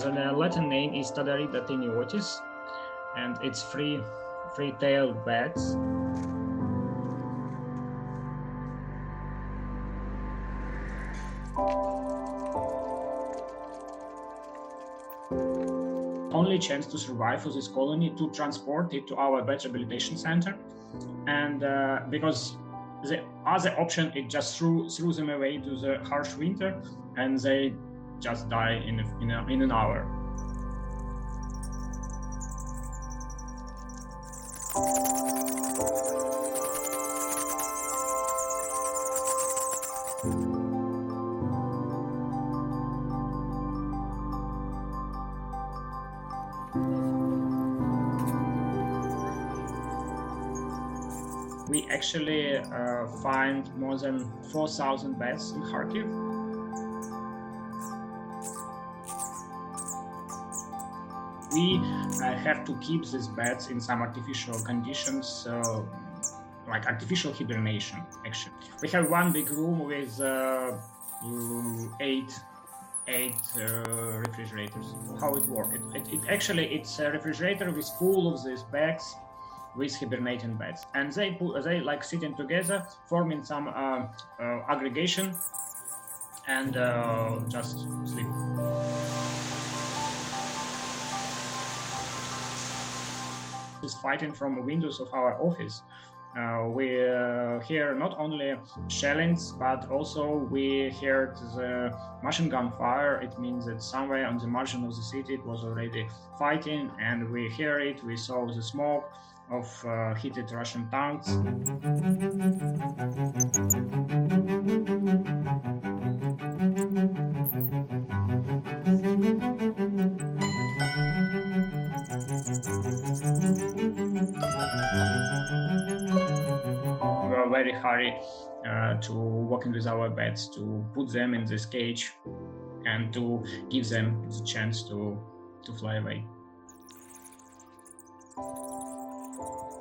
The Latin name is Tadarida teniotis, and it's free-tailed bats. Only chance to survive for this colony to transport it to our bat rehabilitation center, and because the other option is just threw them away to the harsh winter, and they just die in an hour. We actually find more than 4,000 bats in Kharkiv. We have to keep these bats in some artificial conditions, like artificial hibernation, actually. We have one big room with eight refrigerators. How it works? It's a refrigerator with full of these bags with hibernating bats, and they like sitting together, forming some aggregation, and just sleep. Is fighting from the windows of our office. We hear not only shellings, but also we heard the machine gun fire. It means that somewhere on the margin of the city it was already fighting, and we hear it. We saw the smoke of heated Russian tanks. We were very hurried to working with our bats to put them in this cage and to give them the chance to fly away.